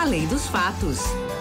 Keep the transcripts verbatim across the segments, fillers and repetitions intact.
Além dos Fatos.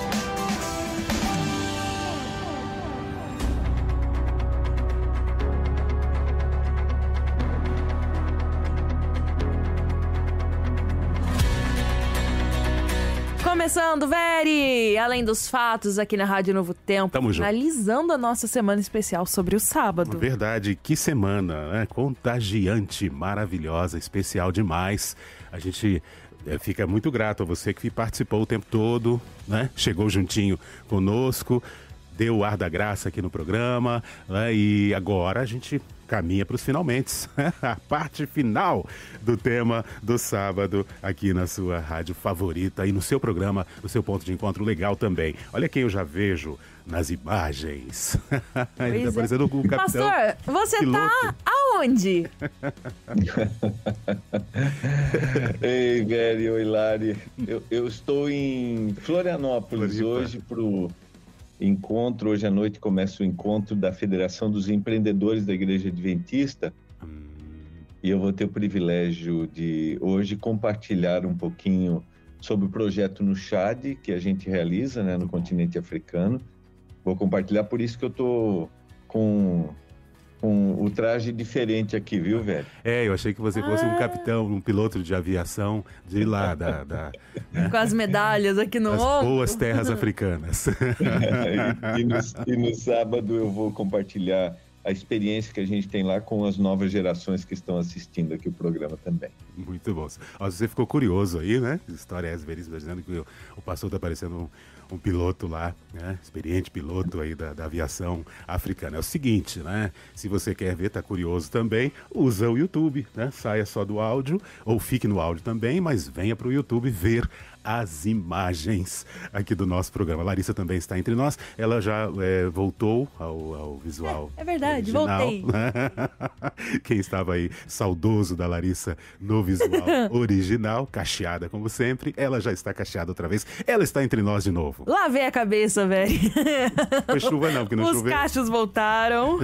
Começando, Veri! Além dos Fatos, aqui na Rádio Novo Tempo. Tamo junto. Finalizando a nossa semana especial sobre o sábado. Verdade, que semana, né? Contagiante, maravilhosa, especial demais. A gente é, fica muito grato a você que participou o tempo todo, né? Chegou juntinho conosco, deu o ar da graça aqui no programa, né? E agora a gente caminha para os finalmente, a parte final do tema do sábado aqui na sua rádio favorita e no seu programa, no seu ponto de encontro legal também. Olha quem eu já vejo nas imagens. Ele tá parecendo o capitão. Pastor, você piloto. Tá aonde? Ei, Veri, oi, Lari. Eu, eu estou em Florianópolis Floripa. hoje pro encontro. Hoje à noite começa o encontro da Federação dos Empreendedores da Igreja Adventista. Hum. E eu vou ter o privilégio de hoje compartilhar um pouquinho sobre o projeto no Chad, que a gente realiza, né, no continente africano. Vou compartilhar, por isso que eu tô com, com o traje diferente aqui, viu, velho? É, eu achei que você fosse ah. um capitão, um piloto de aviação de lá, da... da né? Com as medalhas aqui no ombro. As boas terras africanas. e, e, no, e no sábado eu vou compartilhar a experiência que a gente tem lá com as novas gerações que estão assistindo aqui o programa também. Muito bom. Ó, você ficou curioso aí, né? História é veríssima, dizendo que o, o pastor tá parecendo um, um piloto lá, né? Experiente piloto aí da, da aviação africana. É o seguinte, né? Se você quer ver, tá curioso também, usa o YouTube, né? Saia só do áudio, ou fique no áudio também, mas venha pro YouTube ver as imagens aqui do nosso programa. A Larissa também está entre nós. Ela já é, voltou ao, ao visual. É, é verdade, original, voltei. Né? Quem estava aí saudoso da Larissa no visual original, cacheada como sempre, ela já está cacheada outra vez. Ela está entre nós de novo. Lavei a cabeça, velho. Foi chuva não, porque não Os choveu. Os cachos voltaram.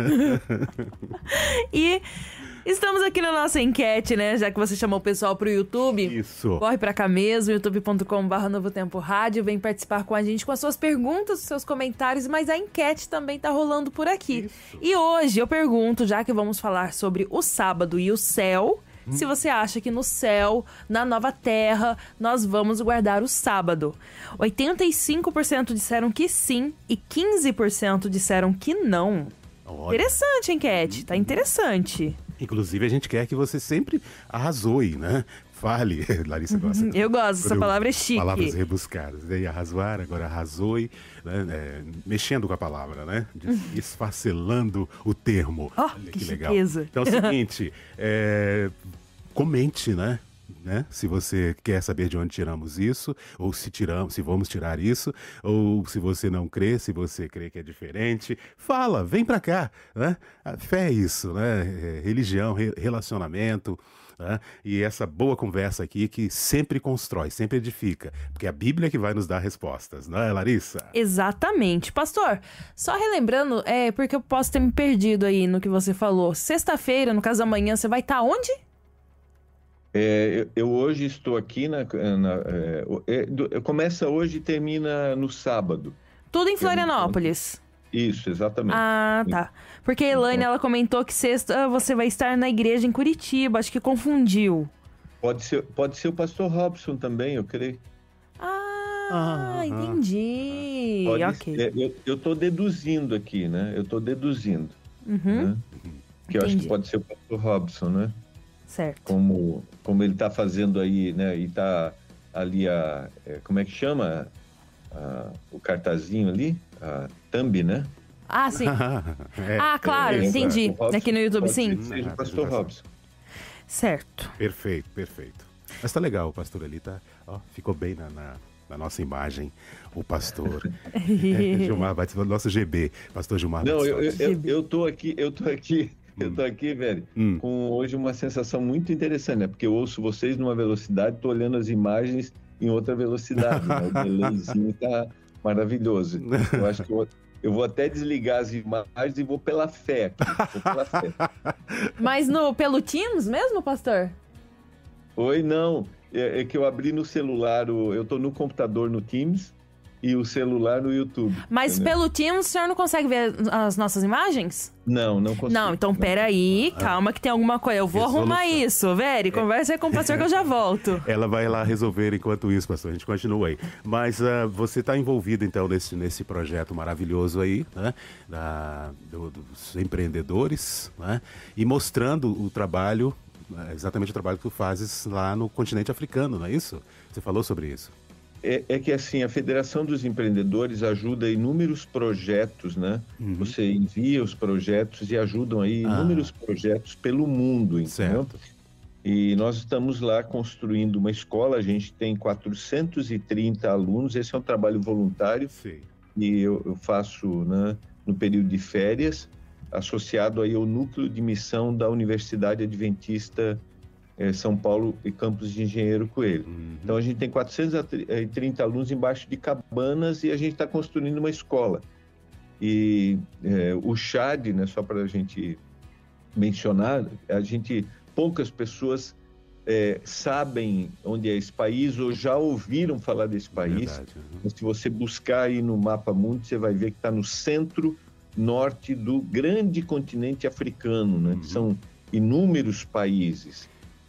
E estamos aqui na nossa enquete, né? Já que você chamou o pessoal pro YouTube. Isso. Corre pra cá mesmo, youtube ponto com barra Novo Tempo Rádio. Vem participar com a gente com as suas perguntas, os seus comentários, mas a enquete também tá rolando por aqui. Isso. E hoje eu pergunto, já que vamos falar sobre o sábado e o céu, hum. se você acha que no céu, na nova terra, nós vamos guardar o sábado. oitenta e cinco por cento disseram que sim e quinze por cento disseram que não. Olha. Interessante a enquete, tá interessante. Inclusive, a gente quer que você sempre arrasoe, né? Fale. Larissa gosta. Eu gosto, essa palavra é chique. Palavras rebuscadas. Daí arrasoar, agora arrasoe, né? É, mexendo com a palavra, né? Esfacelando o termo. Oh, Olha que, que legal. Chiqueza. Então é o seguinte, é, comente, né? Né? Se você quer saber de onde tiramos isso, ou se tiramos, se vamos tirar isso, ou se você não crê, se você crê que é diferente, fala, vem pra cá, né? A fé é isso, né? É religião, re- relacionamento, né? E essa boa conversa aqui que sempre constrói, sempre edifica, porque é a Bíblia é que vai nos dar respostas, não é, Larissa? Exatamente. Pastor, só relembrando, é porque eu posso ter me perdido aí no que você falou. Sexta-feira, no caso amanhã, você vai estar onde? É, eu, eu hoje estou aqui na, na é, é, começa hoje e termina no sábado. Tudo em Florianópolis. Isso, exatamente. Ah, tá. Porque a Elaine, ela comentou que sexta você vai estar na igreja em Curitiba, acho que confundiu. Pode ser, pode ser o pastor Robson também, eu creio. Ah, ah entendi. Pode ok. Ser, eu, eu tô deduzindo aqui, né? Eu tô deduzindo. Uhum. Né? Que eu acho que pode ser o pastor Robson, né? Certo. Como, como ele está fazendo aí, né? E tá ali a... É, como é que chama? A, o cartazinho ali? A thumb, né? Ah, sim. é, ah, claro, é, entendi. Robson, Aqui no YouTube, sim. Seja o pastor Robson. Certo. Perfeito, perfeito. Mas tá legal, o pastor ali tá... Ó, ficou bem na, na, na nossa imagem, o pastor. é, Gilmar Batista, nosso G B, pastor Gilmar Não, Batista. eu, eu, eu, eu tô aqui, eu tô aqui... Eu tô aqui, velho, hum. com hoje uma sensação muito interessante, né? Porque eu ouço vocês numa velocidade, tô olhando as imagens em outra velocidade, né? O delayzinho tá maravilhoso. Eu acho que eu, eu vou até desligar as imagens e vou pela fé aqui. Vou pela fé. Mas no, pelo Teams mesmo, pastor? Oi, não. É, é que eu abri no celular, o, eu estou no computador no Teams e o celular no YouTube. Mas entendeu? pelo Teams o senhor não consegue ver as nossas imagens? Não, não consigo. Não, então peraí, calma que tem alguma coisa. Eu vou Resolução. arrumar isso, Veri. Conversa aí com o pastor que eu já volto. Ela vai lá resolver enquanto isso, pastor. A gente continua aí. Mas uh, você está envolvido, então, nesse, nesse projeto maravilhoso aí, né? Da, do, dos empreendedores, né? E mostrando o trabalho, exatamente o trabalho que tu fazes lá no continente africano, não é isso? Você falou sobre isso. É, é que assim, a Federação dos Empreendedores ajuda inúmeros projetos, né? Uhum. Você envia os projetos e ajudam aí ah. inúmeros projetos pelo mundo, entendeu? Certo. E nós estamos lá construindo uma escola, a gente tem quatrocentos e trinta alunos, esse é um trabalho voluntário. Sim. E eu, eu faço, né, no período de férias, associado aí ao núcleo de missão da Universidade Adventista São Paulo e Campus de Engenheiro Coelho. Uhum. Então a gente tem quatrocentos e trinta alunos embaixo de cabanas e a gente está construindo uma escola. E é, o Chad, né, só para a gente mencionar, a gente, poucas pessoas é, sabem onde é esse país ou já ouviram falar desse país. Uhum. Se você buscar aí no mapa mundo, você vai ver que está no centro norte do grande continente africano, né? Uhum. São inúmeros países.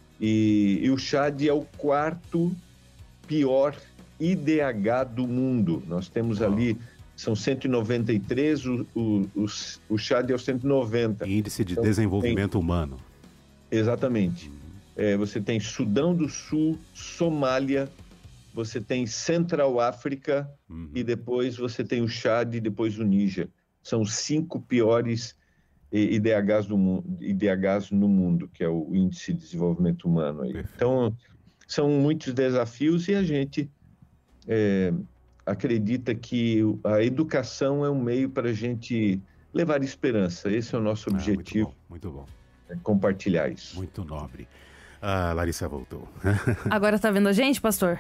E, e o Chad é o quarto pior I D H do mundo. Nós temos ali, são cento e noventa e três, o, o, o, o Chad é o cento e noventa. Índice de então, Desenvolvimento tem... Humano. Exatamente. Uhum. É, você tem Sudão do Sul, Somália, você tem Central África, uhum. e depois você tem o Chad e depois o Níger. São os cinco piores I D Hs no mundo, I D Hs no mundo, que é o Índice de Desenvolvimento Humano. Aí. Então, são muitos desafios e a gente é, acredita que a educação é um meio para a gente levar esperança. Esse é o nosso objetivo. Ah, muito bom, muito bom. É compartilhar isso. Muito nobre. A Larissa voltou. Agora tá vendo a gente, pastor?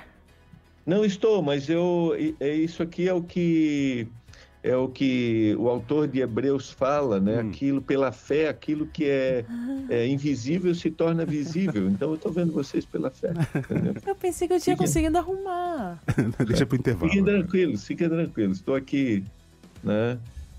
Não estou, mas eu, é, isso aqui é o que... É o que o autor de Hebreus fala, né? Hum. Aquilo, pela fé, aquilo que é, é invisível se torna visível. Então, eu estou vendo vocês pela fé. Entendeu? Eu pensei que eu tinha fiquem... conseguido arrumar. Deixa para o intervalo. Fiquem tranquilos, fiquem tranquilos. Estou aqui, né?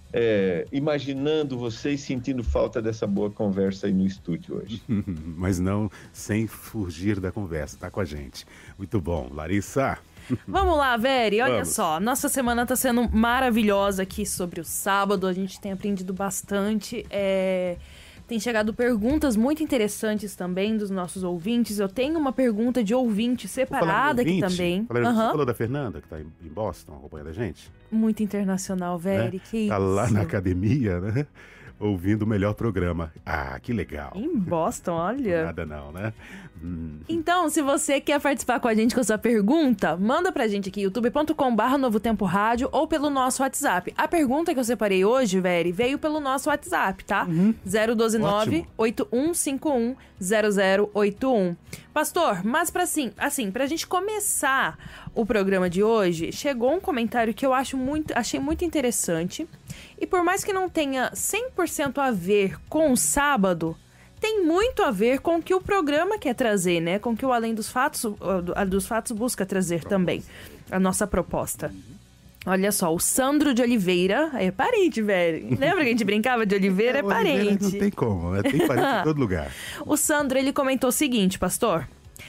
É, imaginando vocês sentindo falta dessa boa conversa aí no estúdio hoje. Mas não sem fugir da conversa, tá com a gente. Muito bom. Larissa... Vamos lá, Veri, olha Vamos. só, nossa semana tá sendo maravilhosa aqui sobre o sábado, a gente tem aprendido bastante, é... tem chegado perguntas muito interessantes também dos nossos ouvintes. Eu tenho uma pergunta de ouvinte separada aqui também. Falando, uhum. Você falou da Fernanda, que tá em Boston, acompanhando a gente? Muito internacional, Veri, né? que tá isso. Tá lá na academia, né? Ouvindo o melhor programa. Ah, que legal. Em Boston, olha. Nada não, né? Hum. Então, se você quer participar com a gente com a sua pergunta, manda pra gente aqui, youtube ponto com barra Novo Tempo Rádio ou pelo nosso WhatsApp. A pergunta que eu separei hoje, Veri, veio pelo nosso WhatsApp, tá? Uhum. zero um dois nove, oito um cinco um, zero zero oito um. Pastor, mas pra assim, assim, pra gente começar o programa de hoje, chegou um comentário que eu acho muito, achei muito interessante. E por mais que não tenha cem por cento a ver com o sábado, tem muito a ver com o que o programa quer trazer, né? Com o que o Além dos Fatos, dos Fatos busca trazer também, a nossa proposta. Olha só, o Sandro de Oliveira, é parente, velho. Lembra que a gente brincava de Oliveira? É parente. Não tem como, né? Tem parente em todo lugar. O Sandro, ele comentou o seguinte, pastor: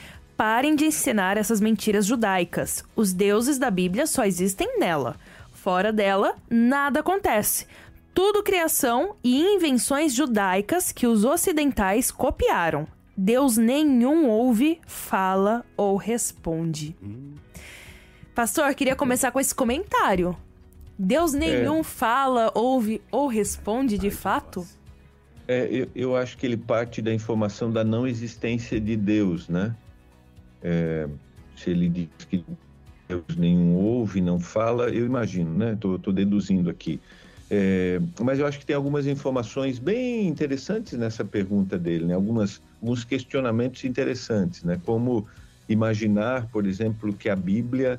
parem de ensinar essas mentiras judaicas. Os deuses da Bíblia só existem nela. Fora dela, nada acontece. Tudo criação e invenções judaicas que os ocidentais copiaram. Deus nenhum ouve, fala ou responde. Hum. Pastor, queria começar com esse comentário. Deus nenhum é. fala, ouve ou responde de Ai, fato? É, eu, eu acho que ele parte da informação da não existência de Deus, né? É, se ele diz que Deus nenhum ouve, não fala, eu imagino, né? Tô, tô deduzindo aqui. É, mas eu acho que tem algumas informações bem interessantes nessa pergunta dele, né? Algumas, alguns questionamentos interessantes, né? Como imaginar, por exemplo, que a Bíblia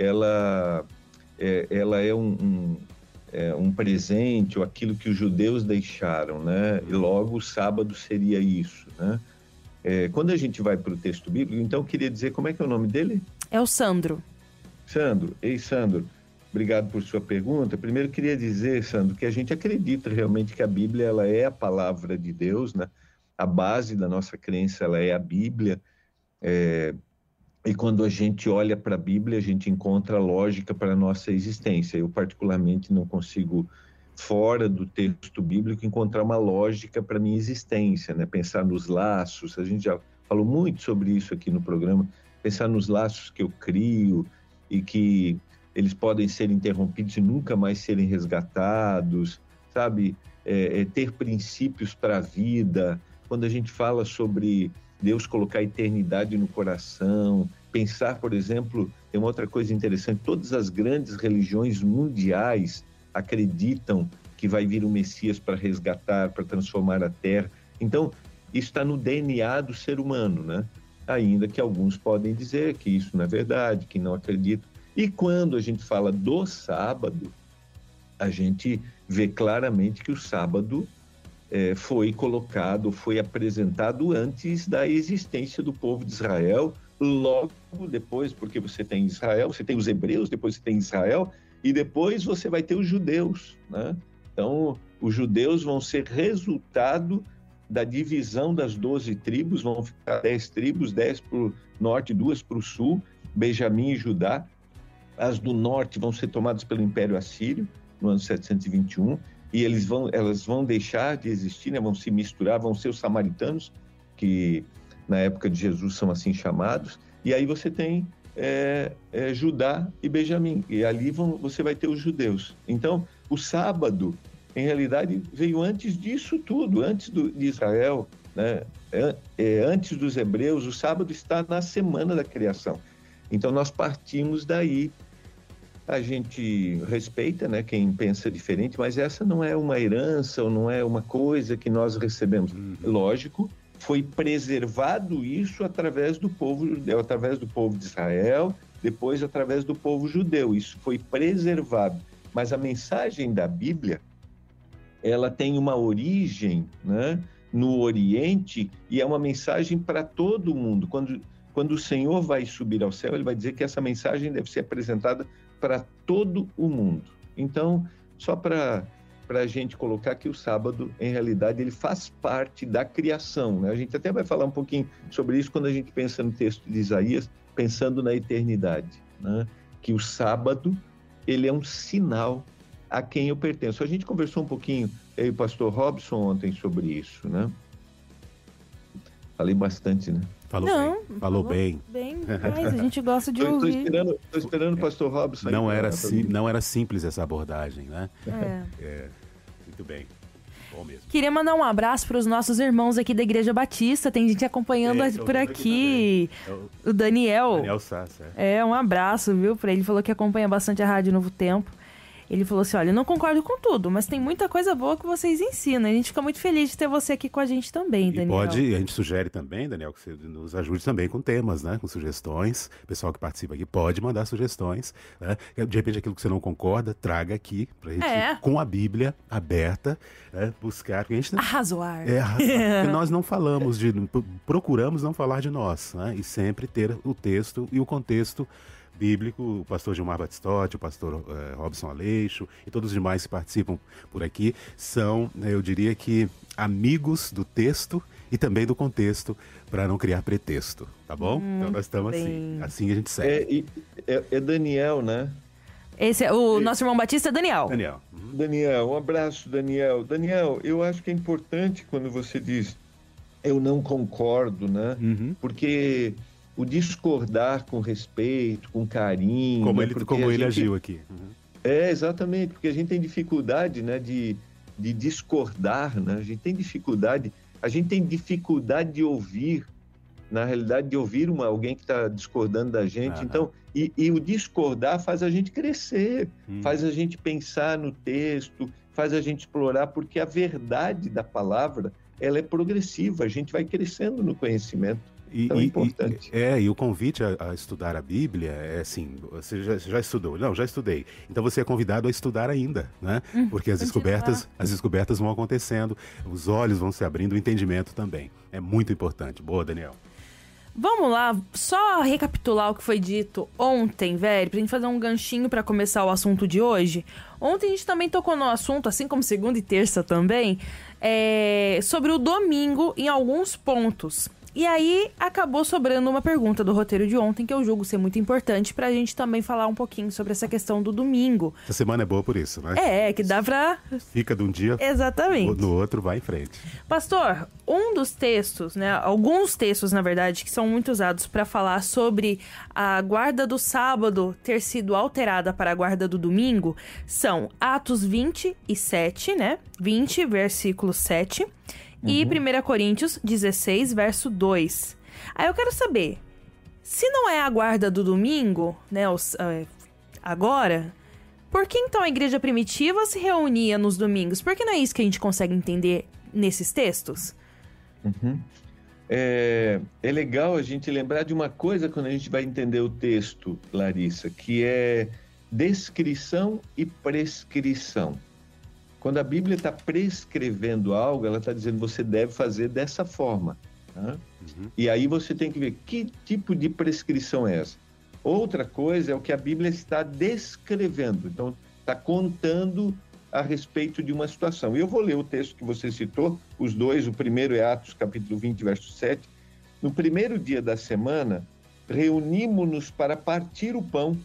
ela é, ela é um, um, é um presente ou aquilo que os judeus deixaram, né? E logo o sábado seria isso, né? É, quando a gente vai para o texto bíblico, então eu queria dizer, como é que é o nome dele? É o Sandro. Sandro. Ei, Sandro, obrigado por sua pergunta. Primeiro, queria dizer, Sandro, que a gente acredita realmente que a Bíblia ela é a palavra de Deus, né? A base da nossa crença ela é a Bíblia. É... E quando a gente olha para a Bíblia, a gente encontra lógica para a nossa existência. Eu, particularmente, não consigo, fora do texto bíblico, encontrar uma lógica para a minha existência, né? Pensar nos laços, a gente já falou muito sobre isso aqui no programa, pensar nos laços que eu crio e que eles podem ser interrompidos e nunca mais serem resgatados, sabe? É, é ter princípios para a vida. Quando a gente fala sobre Deus colocar a eternidade no coração, pensar, por exemplo, tem uma outra coisa interessante, todas as grandes religiões mundiais acreditam que vai vir o Messias para resgatar, para transformar a Terra. Então, isso está no D N A do ser humano, né? Ainda que alguns podem dizer que isso não é verdade, que não acreditam. E quando a gente fala do sábado, a gente vê claramente que o sábado é, foi colocado, foi apresentado antes da existência do povo de Israel, logo depois, porque você tem Israel, você tem os hebreus, depois você tem Israel, e depois você vai ter os judeus, né? Então, os judeus vão ser resultado da divisão das doze tribos, vão ficar dez tribos, dez para o norte, duas para o sul, Benjamim e Judá. As do norte vão ser tomadas pelo Império Assírio, no ano setecentos e vinte e um, e eles vão, elas vão deixar de existir, né? Vão se misturar, vão ser os samaritanos, que na época de Jesus são assim chamados, e aí você tem é, é, Judá e Benjamim, e ali vão, você vai ter os judeus. Então, o sábado, em realidade, veio antes disso tudo, antes do, de Israel, né? é, é, antes dos hebreus, o sábado está na semana da criação. Então, nós partimos daí. A gente respeita, né, quem pensa diferente, mas essa não é uma herança ou não é uma coisa que nós recebemos. Uhum. Lógico, foi preservado isso através do povo judeu, através do povo de Israel, depois através do povo judeu. Isso foi preservado. Mas a mensagem da Bíblia, ela tem uma origem, né, no Oriente, e é uma mensagem para todo mundo. Quando, quando o Senhor vai subir ao céu, ele vai dizer que essa mensagem deve ser apresentada para todo o mundo. Então, só para a gente colocar que o sábado, em realidade, ele faz parte da criação, né? A gente até vai falar um pouquinho sobre isso quando a gente pensa no texto de Isaías, pensando na eternidade, né? Que o sábado, ele é um sinal a quem eu pertenço. A gente conversou um pouquinho, eu e o pastor Robson, ontem sobre isso, né? Falei bastante, né? Falou não, bem. Falou bem. bem. Mas a gente gosta de tô, ouvir. Tô esperando, tô esperando o pastor Robson. Não, aí, era pra... sim, não era simples essa abordagem, né? É. É, muito bem. Bom mesmo. Queria mandar um abraço para os nossos irmãos aqui da Igreja Batista. Tem gente acompanhando é, por aqui. aqui o Daniel. Daniel Sassa. É. é, um abraço, viu? Para ele. Falou que acompanha bastante a Rádio Novo Tempo. Ele falou assim, olha, eu não concordo com tudo, mas tem muita coisa boa que vocês ensinam. A gente fica muito feliz de ter você aqui com a gente também, Daniel. E pode, a gente sugere também, Daniel, que você nos ajude também com temas, né? Com sugestões. O pessoal que participa aqui pode mandar sugestões, né? De repente, aquilo que você não concorda, traga aqui pra gente, é. com a Bíblia aberta, né? Buscar. Porque a gente, arrazoar. É, arrazoar. Porque nós não falamos de... Procuramos não falar de nós, né? E sempre ter o texto e o contexto bíblico, o pastor Gilmar Batistotti, o pastor eh, Robson Aleixo e todos os demais que participam por aqui são, eu diria que, amigos do texto e também do contexto, para não criar pretexto, tá bom? Hum, então nós estamos assim, assim a gente segue. É, é, é Daniel, né? Esse é o nosso irmão Batista, é Daniel. Daniel. Uhum. Daniel, um abraço, Daniel. Daniel, eu acho que é importante quando você diz eu não concordo, né? Uhum. Porque o discordar com respeito, com carinho... Como né? ele, porque como ele gente... agiu aqui. Uhum. É, exatamente, porque a gente tem dificuldade, né, de, de discordar, né? A gente tem dificuldade, a gente tem dificuldade de ouvir, na realidade, de ouvir uma, alguém que está discordando da gente. Uhum. Então, e, e o discordar faz a gente crescer, uhum. faz a gente pensar no texto, faz a gente explorar, porque a verdade da palavra, ela é progressiva, a gente vai crescendo no conhecimento. E, tão e, importante. E, é, e o convite a, a estudar a Bíblia é assim, você já, já estudou? Não, já estudei. Então você é convidado a estudar ainda, né? Hum, Porque as descobertas, as descobertas vão acontecendo, os olhos vão se abrindo, o entendimento também. É muito importante. Boa, Daniel. Vamos lá, só recapitular o que foi dito ontem, velho, pra gente fazer um ganchinho pra começar o assunto de hoje. Ontem a gente também tocou no assunto, assim como segunda e terça também, é, sobre o domingo em alguns pontos. E aí, acabou sobrando uma pergunta do roteiro de ontem, que eu julgo ser muito importante pra gente também falar um pouquinho sobre essa questão do domingo. Essa semana é boa por isso, né? É, que dá pra... Fica de um dia, exatamente, no outro vai em frente. Pastor, um dos textos, né, alguns textos, na verdade, que são muito usados pra falar sobre a guarda do sábado ter sido alterada para a guarda do domingo, são Atos vinte e sete, né? vinte, versículo sete... E Uhum. primeira Coríntios dezesseis, verso dois. Aí eu quero saber, se não é a guarda do domingo, né, os, uh, agora, por que então a igreja primitiva se reunia nos domingos? Porque não é isso que a gente consegue entender nesses textos? Uhum. É, é legal a gente lembrar de uma coisa quando a gente vai entender o texto, Larissa, que é descrição e prescrição. Quando a Bíblia está prescrevendo algo, ela está dizendo você deve fazer dessa forma. Né? Uhum. E aí você tem que ver que tipo de prescrição é essa. Outra coisa é o que a Bíblia está descrevendo. Então, está contando a respeito de uma situação. E eu vou ler o texto que você citou, os dois. O primeiro é Atos, capítulo vinte, verso sete. No primeiro dia da semana, reunimos-nos para partir o pão.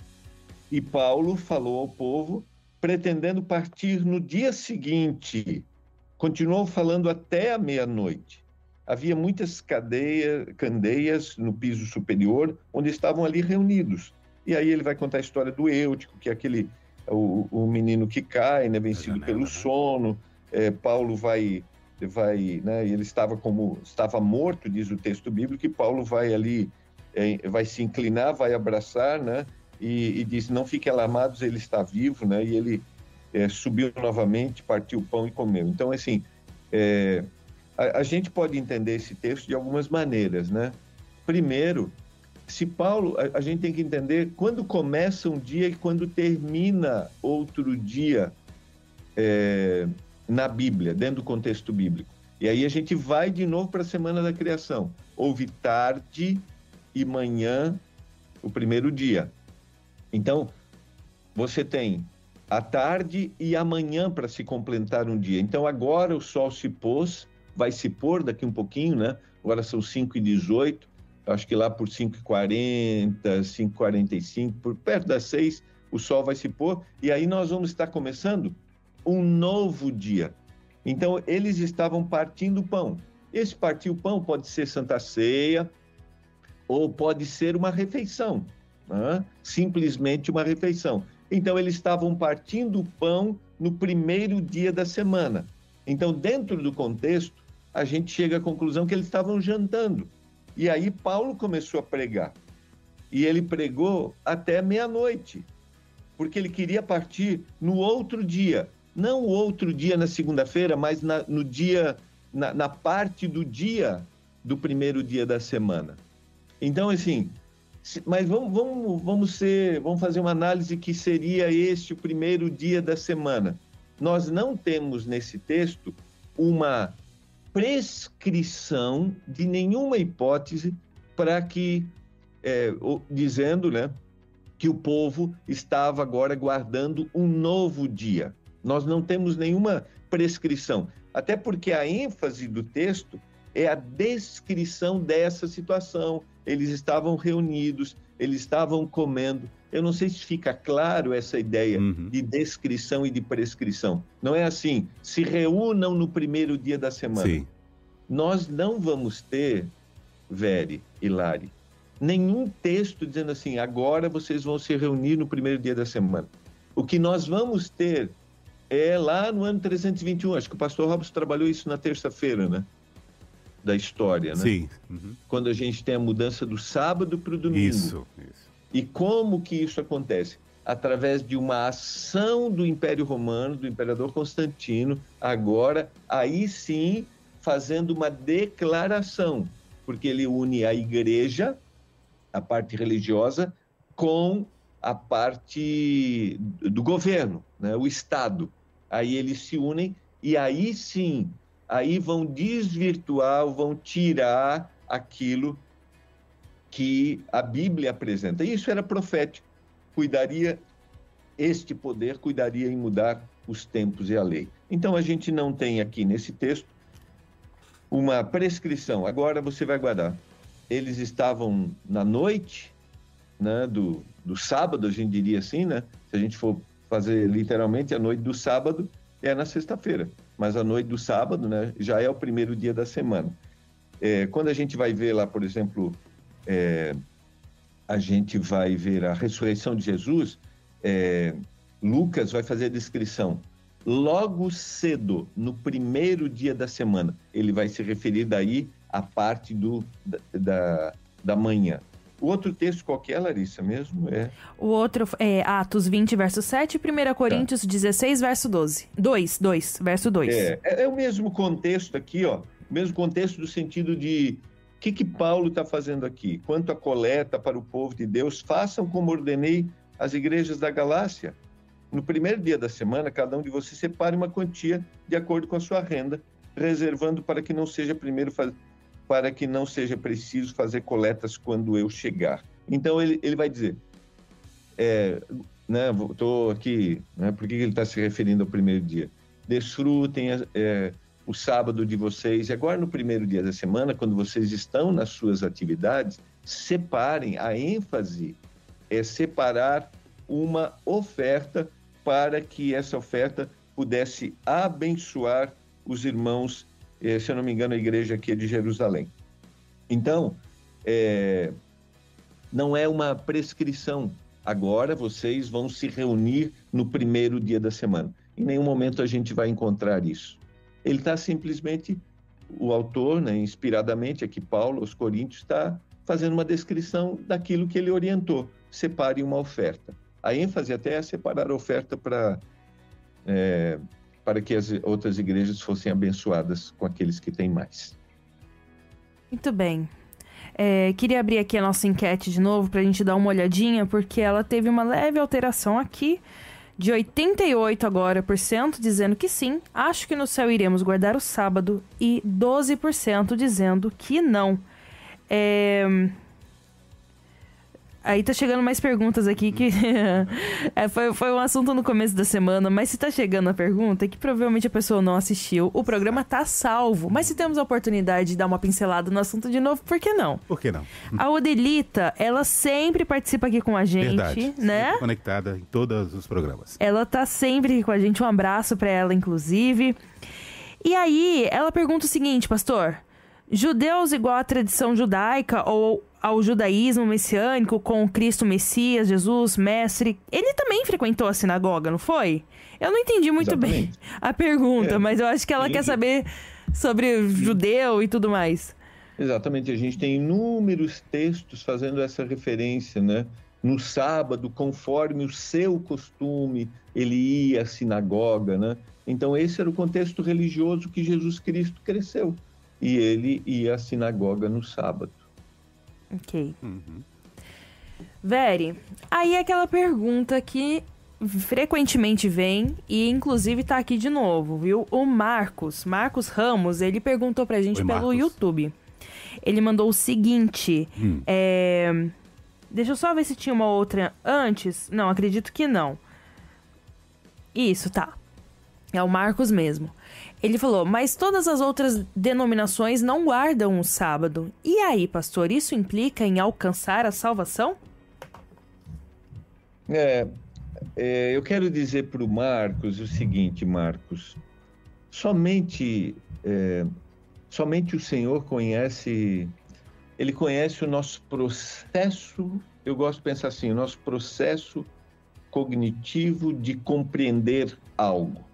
E Paulo falou ao povo, pretendendo partir no dia seguinte. Continuou falando até a meia-noite. Havia muitas cadeia, candeias no piso superior, onde estavam ali reunidos. E aí ele vai contar a história do Eutico, que é aquele, o, o menino que cai, né, vencido janela, pelo sono. É, Paulo vai, vai né, ele estava como estava morto, diz o texto bíblico, e Paulo vai ali, é, vai se inclinar, vai abraçar, né? E, e diz, não fiquem alarmados, ele está vivo, né? E ele é, subiu novamente, partiu o pão e comeu. Então, assim, é, a, a gente pode entender esse texto de algumas maneiras, né? Primeiro, se Paulo, a, a gente tem que entender quando começa um dia e quando termina outro dia é, na Bíblia, dentro do contexto bíblico. E aí a gente vai de novo para a Semana da Criação. Houve tarde e manhã, o primeiro dia. Então, você tem a tarde e a manhã para se completar um dia. Então, agora o sol se pôs, vai se pôr daqui um pouquinho, né? Agora são cinco e dezoito, acho que lá por cinco e quarenta, cinco e quarenta e cinco, por perto das seis, o sol vai se pôr, e aí nós vamos estar começando um novo dia. Então, eles estavam partindo o pão. Esse partir o pão pode ser Santa Ceia, ou pode ser uma refeição. Né? Simplesmente uma refeição. Então, eles estavam partindo o pão no primeiro dia da semana. Então, dentro do contexto, a gente chega à conclusão que eles estavam jantando. E aí, Paulo começou a pregar. E ele pregou até meia-noite, porque ele queria partir no outro dia. Não o outro dia na segunda-feira, mas na, no dia, na, na parte do dia do primeiro dia da semana. Então, assim... Mas vamos, vamos, vamos, ser, vamos fazer uma análise que seria este o primeiro dia da semana. Nós não temos nesse texto uma prescrição de nenhuma hipótese para que, é, dizendo, né, que o povo estava agora guardando um novo dia. Nós não temos nenhuma prescrição, até porque a ênfase do texto é a descrição dessa situação. Eles estavam reunidos, eles estavam comendo. Eu não sei se fica claro essa ideia uhum. de descrição e de prescrição. Não é assim, se reúnam no primeiro dia da semana. Sim. Nós não vamos ter, Veri e Lari, nenhum texto dizendo assim, agora vocês vão se reunir no primeiro dia da semana. O que nós vamos ter é lá no ano trezentos e vinte e um, acho que o pastor Robson trabalhou isso na terça-feira, né? Da história, né? Sim. Uhum. Quando a gente tem a mudança do sábado para o domingo. Isso, isso. E como que isso acontece? Através de uma ação do Império Romano, do Imperador Constantino, agora, aí sim, fazendo uma declaração porque ele une a igreja, a parte religiosa, com a parte do governo, né? O Estado. Aí eles se unem e aí sim, aí vão desvirtuar, vão tirar aquilo que a Bíblia apresenta. Isso era profético. Cuidaria, este poder cuidaria em mudar os tempos e a lei. Então a gente não tem aqui nesse texto uma prescrição. Agora você vai guardar. Eles estavam na noite, né, do, do sábado, a gente diria assim, né? Se a gente for fazer literalmente, a noite do sábado é na sexta-feira, mas a noite do sábado, né, já é o primeiro dia da semana. É, quando a gente vai ver lá, por exemplo, é, a gente vai ver a ressurreição de Jesus, é, Lucas vai fazer a descrição. Logo cedo, no primeiro dia da semana, ele vai se referir daí à parte do, da, da, da manhã. O outro texto qual que é, Larissa, mesmo? É... O outro é Atos vinte, verso sete, e primeira Coríntios tá. dezesseis, verso doze. dois, dois, verso dois. É, é, é o mesmo contexto aqui, ó. O mesmo contexto do sentido de o que, que Paulo está fazendo aqui? Quanto à coleta para o povo de Deus, façam como ordenei as igrejas da Galácia. No primeiro dia da semana, cada um de vocês separe uma quantia de acordo com a sua renda, reservando para que não seja primeiro faz... para que não seja preciso fazer coletas quando eu chegar. Então ele, ele vai dizer, é, né, estou aqui, né, por que ele está se referindo ao primeiro dia? Desfrutem é, o sábado de vocês, e agora no primeiro dia da semana, quando vocês estão nas suas atividades, separem, a ênfase é separar uma oferta para que essa oferta pudesse abençoar os irmãos, eh, se eu não me engano, a igreja aqui é de Jerusalém. Então, é, não é uma prescrição. Agora vocês vão se reunir no primeiro dia da semana. Em nenhum momento a gente vai encontrar isso. Ele está simplesmente, o autor, né, inspiradamente, aqui Paulo, aos Coríntios, está fazendo uma descrição daquilo que ele orientou. Separe uma oferta. A ênfase até é separar a oferta para, é, para que as outras igrejas fossem abençoadas com aqueles que têm mais. Muito bem. É, queria abrir aqui a nossa enquete de novo para a gente dar uma olhadinha, porque ela teve uma leve alteração aqui, de oitenta e oito agora por cento dizendo que sim, acho que no céu iremos guardar o sábado, e doze por cento dizendo que não. É... Aí tá chegando mais perguntas aqui que é, foi, foi um assunto no começo da semana, mas se tá chegando a pergunta é que provavelmente a pessoa não assistiu. O programa tá salvo, mas se temos a oportunidade de dar uma pincelada no assunto de novo, por que não? Por que não? A Odelita, ela sempre participa aqui com a gente, Verdade, né? Sempre conectada em todos os programas. Ela tá sempre aqui com a gente, um abraço pra ela, inclusive. E aí, ela pergunta o seguinte, pastor: judeus igual à tradição judaica ou ao judaísmo messiânico com Cristo Messias, Jesus, Mestre, ele também frequentou a sinagoga, não foi? Eu não entendi muito Exatamente. bem a pergunta, é. mas eu acho que ela Sim. quer saber sobre judeu e tudo mais. Exatamente, a gente tem inúmeros textos fazendo essa referência, né? No sábado, conforme o seu costume, ele ia à sinagoga, né? Então esse era o contexto religioso que Jesus Cristo cresceu. E ele ia à sinagoga no sábado. Ok. Uhum. Veri, aí é aquela pergunta que frequentemente vem e inclusive tá aqui de novo, viu? O Marcos, Marcos Ramos, ele perguntou pra gente Oi, pelo Marcos. YouTube. Ele mandou o seguinte, hum. é... deixa eu só ver se tinha uma outra antes. Não, acredito que não. Isso, tá. É o Marcos mesmo. Ele falou, mas todas as outras denominações não guardam o sábado. E aí, pastor, isso implica em alcançar a salvação? É, é eu quero dizer para o Marcos o seguinte, Marcos. Somente, é, somente o Senhor conhece, Ele conhece o nosso processo, eu gosto de pensar assim, o nosso processo cognitivo de compreender algo.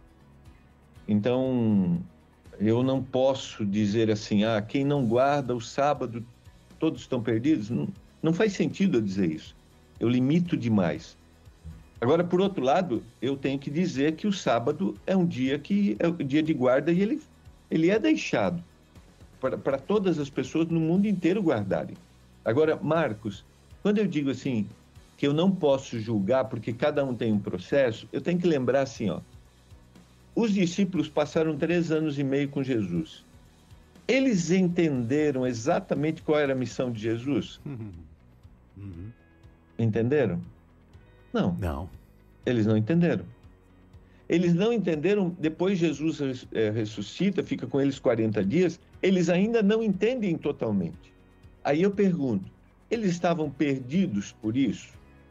Então, eu não posso dizer assim, ah, quem não guarda o sábado, todos estão perdidos. Não, não faz sentido eu dizer isso. Eu limito demais. Agora, por outro lado, eu tenho que dizer que o sábado é um dia que é um dia de guarda e ele, ele é deixado. para todas as pessoas no mundo inteiro guardarem. Agora, Marcos, quando eu digo assim, que eu não posso julgar porque cada um tem um processo, eu tenho que lembrar assim, ó, os discípulos passaram três anos e meio com Jesus. Eles entenderam exatamente qual era a missão de Jesus? Uhum. Uhum. Entenderam? Não. Não. Eles não entenderam. Eles não entenderam, depois Jesus é, ressuscita, fica com eles quarenta dias, eles ainda não entendem totalmente. Aí eu pergunto, eles estavam perdidos por isso?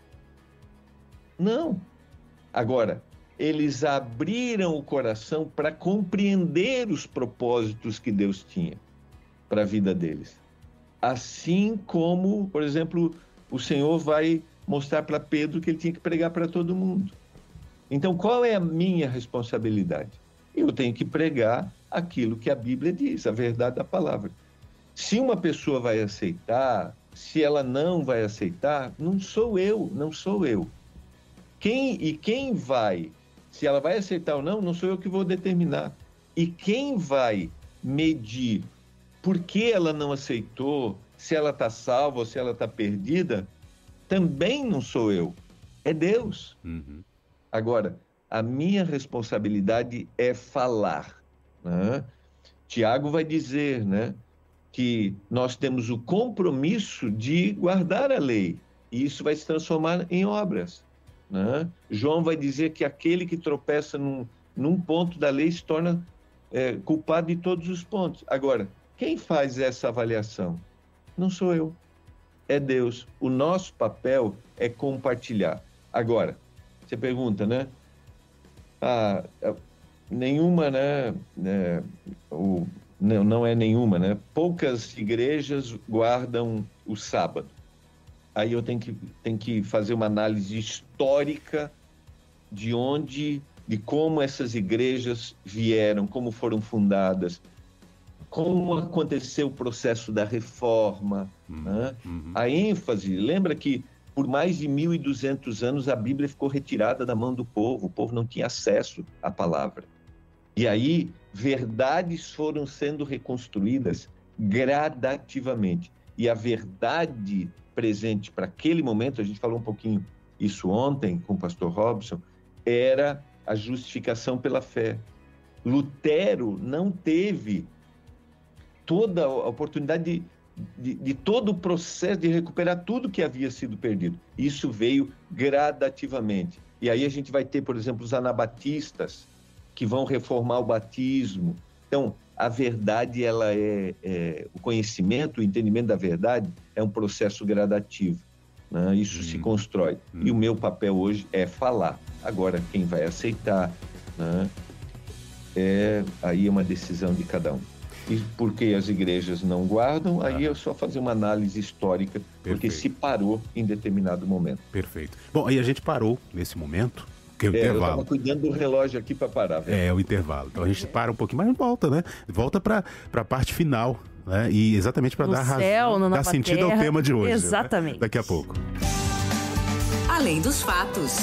Não. Agora, eles abriram o coração para compreender os propósitos que Deus tinha para a vida deles. Assim como, por exemplo, o Senhor vai mostrar para Pedro que ele tinha que pregar para todo mundo. Então, qual é a minha responsabilidade? Eu tenho que pregar aquilo que a Bíblia diz, a verdade da palavra. Se uma pessoa vai aceitar, se ela não vai aceitar, não sou eu, não sou eu. Quem, e quem vai, se ela vai aceitar ou não, não sou eu que vou determinar. E quem vai medir por que ela não aceitou, se ela está salva ou se ela está perdida, também não sou eu, é Deus. Uhum. Agora, a minha responsabilidade é falar. Né? Tiago vai dizer, né, que nós temos o compromisso de guardar a lei, e isso vai se transformar em obras. Né? João vai dizer que aquele que tropeça num, num ponto da lei se torna é, culpado de todos os pontos. Agora, quem faz essa avaliação? Não sou eu, é Deus. O nosso papel é compartilhar. Agora, você pergunta, né? Ah, nenhuma, né? né o, não, não é nenhuma, né? Poucas igrejas guardam o sábado. Aí eu tenho que, tenho que fazer uma análise histórica de onde, de como essas igrejas vieram, como foram fundadas, como aconteceu o processo da reforma. Uhum, né? Uhum. A ênfase, lembra que por mais de mil e duzentos anos a Bíblia ficou retirada da mão do povo, o povo não tinha acesso à palavra. E aí verdades foram sendo reconstruídas gradativamente. E a verdade presente para aquele momento, a gente falou um pouquinho isso ontem com o pastor Robson, era a justificação pela fé. Lutero não teve toda a oportunidade de, de, de todo o processo de recuperar tudo que havia sido perdido. Isso veio gradativamente. E aí a gente vai ter, por exemplo, os anabatistas, que vão reformar o batismo. Então, a verdade, ela é, é o conhecimento, o entendimento da verdade é um processo gradativo, né? Isso hum. se constrói. Hum. E o meu papel hoje é falar. Agora, quem vai aceitar, né? É aí é uma decisão de cada um. E porque as igrejas não guardam, ah. aí é só fazer uma análise histórica, Perfeito. Porque se parou em determinado momento. Perfeito. Bom, aí a gente parou nesse momento. É, o é, intervalo. Eu estava cuidando do relógio aqui para parar. Velho. É, o intervalo. Então a gente para um pouquinho, mas volta, né? Volta para a parte final, né? E exatamente para dar céu, razão, dar sentido terra. Ao tema de hoje. Exatamente. Né? Daqui a pouco. Além dos fatos.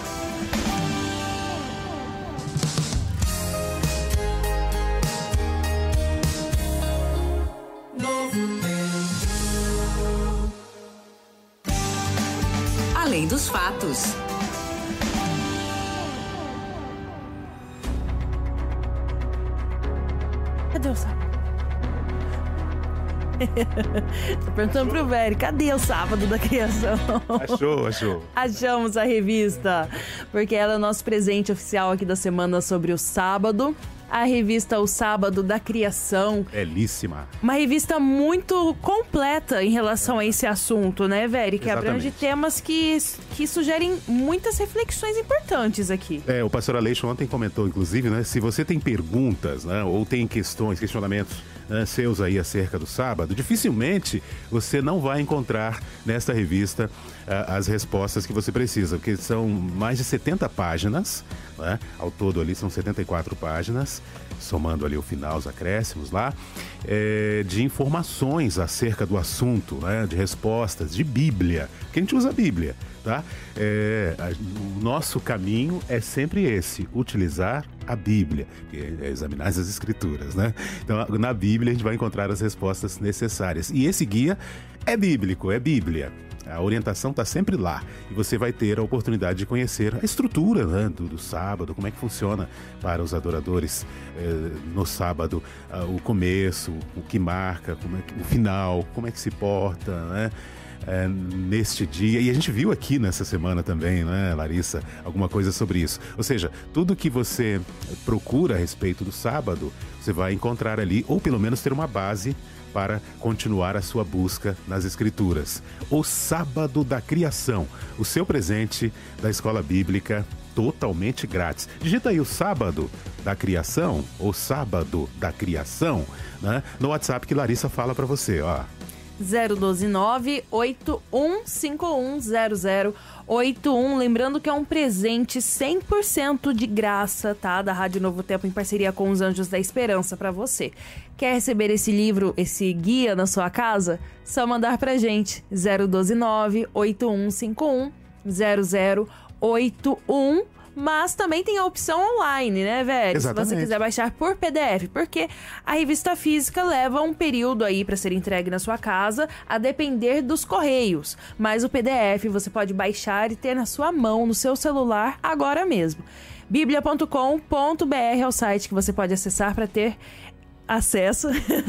Além dos fatos. Cadê o sábado? Tô perguntando pro velho, cadê o sábado da criação? Achou, achou. Achamos a revista, porque ela é o nosso presente oficial aqui da semana sobre o sábado. A revista O Sábado da Criação. Belíssima. Uma revista muito completa em relação a esse assunto, né, Veri? Que abrange temas que, que sugerem muitas reflexões importantes aqui. É, o pastor Aleixo ontem comentou, inclusive, né? Se você tem perguntas, né, ou tem questões, questionamentos, né, seus aí acerca do sábado, dificilmente você não vai encontrar nesta revista uh, as respostas que você precisa, porque são mais de setenta páginas, né? Ao todo ali são setenta e quatro páginas, somando ali o final, os acréscimos lá, é, de informações acerca do assunto, né? De respostas, de Bíblia, porque a gente usa a Bíblia, tá? É, a, o nosso caminho é sempre esse, utilizar a Bíblia, que é examinar as Escrituras, né? Então, na Bíblia a gente vai encontrar as respostas necessárias. E esse guia é bíblico, é Bíblia. A orientação está sempre lá e você vai ter a oportunidade de conhecer a estrutura, né, do, do sábado, como é que funciona para os adoradores eh, no sábado, ah, o começo, o que marca, como é que, o final, como é que se porta, né? É, neste dia, e a gente viu aqui nessa semana também, né, Larissa, alguma coisa sobre isso. Ou seja, tudo que você procura a respeito do sábado, você vai encontrar ali, ou pelo menos ter uma base para continuar a sua busca nas Escrituras. O Sábado da Criação, o seu presente da Escola Bíblica totalmente grátis. Digita aí o Sábado da Criação, ou Sábado da Criação, né, no WhatsApp que Larissa fala para você, ó. zero um dois nove oito um cinco um zero zero oito um. Lembrando que é um presente cem por cento de graça, tá? Da Rádio Novo Tempo em parceria com os Anjos da Esperança para você. Quer receber esse livro, esse guia na sua casa? Só mandar pra gente. zero um dois nove oito um cinco um zero zero oito um. Mas também tem a opção online, né, velho? Exatamente. Se você quiser baixar por P D F, porque a revista física leva um período aí para ser entregue na sua casa, a depender dos correios. Mas o P D F você pode baixar e ter na sua mão, no seu celular, agora mesmo. bíblia ponto com ponto b r é o site que você pode acessar para ter acesso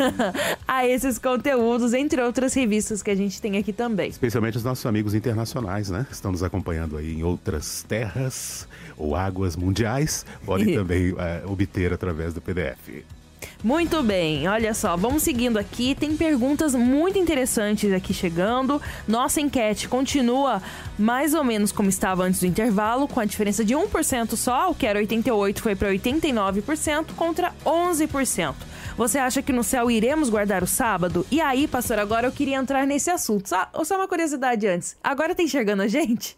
a esses conteúdos, entre outras revistas que a gente tem aqui também. Especialmente os nossos amigos internacionais, né? Que estão nos acompanhando aí em outras terras ou águas mundiais, podem também é, obter através do P D F. Muito bem, olha só, vamos seguindo aqui, tem perguntas muito interessantes aqui chegando. Nossa enquete continua mais ou menos como estava antes do intervalo, com a diferença de um por cento só, o que era oitenta e oito por cento foi para oitenta e nove por cento contra onze por cento. Você acha que no céu iremos guardar o sábado? E aí, pastor, agora eu queria entrar nesse assunto. Só, só uma curiosidade antes, agora tá enxergando a gente?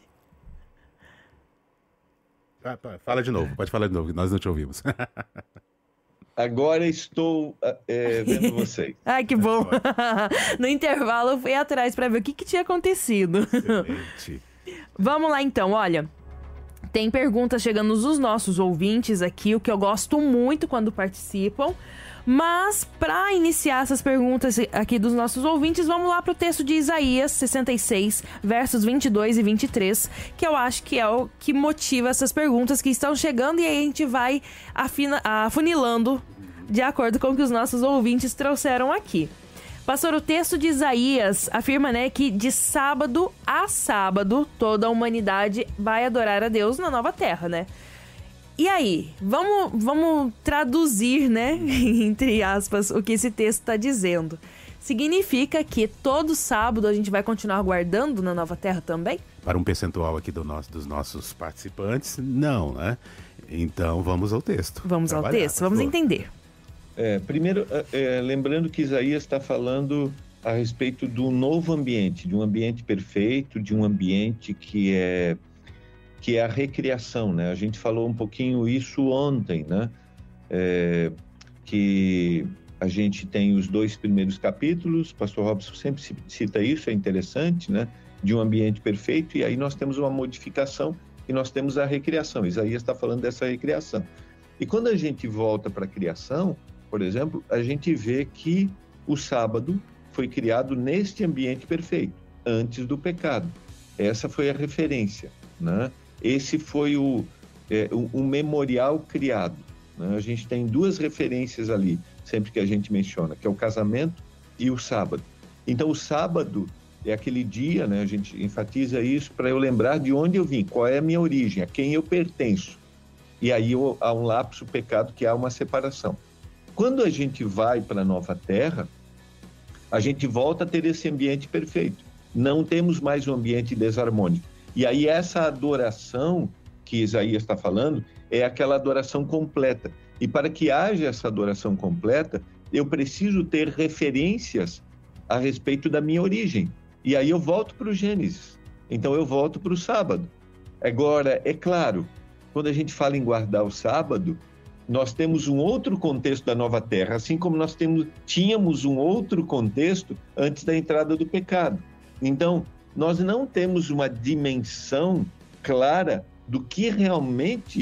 Ah, fala de novo, pode falar de novo, que nós não te ouvimos. Agora estou é, vendo vocês. Ai, que bom. No intervalo eu fui atrás para ver o que, que tinha acontecido. Excelente. Vamos lá então, olha. Tem perguntas chegando dos nossos ouvintes aqui, o que eu gosto muito quando participam. Mas, para iniciar essas perguntas aqui dos nossos ouvintes, vamos lá para o texto de Isaías sessenta e seis, versos vinte e dois e vinte e três, que eu acho que é o que motiva essas perguntas que estão chegando, e aí a gente vai afina, afunilando de acordo com o que os nossos ouvintes trouxeram aqui. Pastor, o texto de Isaías afirma, né, que de sábado a sábado toda a humanidade vai adorar a Deus na nova terra, né? E aí, vamos, vamos traduzir, né, entre aspas, o que esse texto está dizendo. Significa que todo sábado a gente vai continuar guardando na nova terra também? Para um percentual aqui do nosso, dos nossos participantes, não, né? Então, vamos ao texto. Vamos ao texto, vamos entender. É, primeiro, é, lembrando que Isaías está falando a respeito do novo ambiente, de um ambiente perfeito, de um ambiente que é... que é a recriação, né? A gente falou um pouquinho isso ontem, né? É, que a gente tem os dois primeiros capítulos, o pastor Robson sempre cita isso, é interessante, né? De um ambiente perfeito, e aí nós temos uma modificação e nós temos a recriação. Isaías está falando dessa recriação. E quando a gente volta para a criação, por exemplo, a gente vê que o sábado foi criado neste ambiente perfeito, antes do pecado. Essa foi a referência, né? Esse foi o, é, o, o memorial criado, né? A gente tem duas referências ali, sempre que a gente menciona, que é o casamento e o sábado. Então, o sábado é aquele dia, né? A gente enfatiza isso para eu lembrar de onde eu vim, qual é a minha origem, a quem eu pertenço. E aí eu, há um lapso, pecado, que há uma separação. Quando a gente vai para a nova terra, a gente volta a ter esse ambiente perfeito. Não temos mais um ambiente desarmônico. E aí essa adoração que Isaías está falando é aquela adoração completa. E para que haja essa adoração completa, eu preciso ter referências a respeito da minha origem. E aí eu volto para o Gênesis. Então eu volto para o sábado. Agora, é claro, quando a gente fala em guardar o sábado, nós temos um outro contexto da nova terra, assim como nós temos, tínhamos um outro contexto antes da entrada do pecado. Então, nós não temos uma dimensão clara do que realmente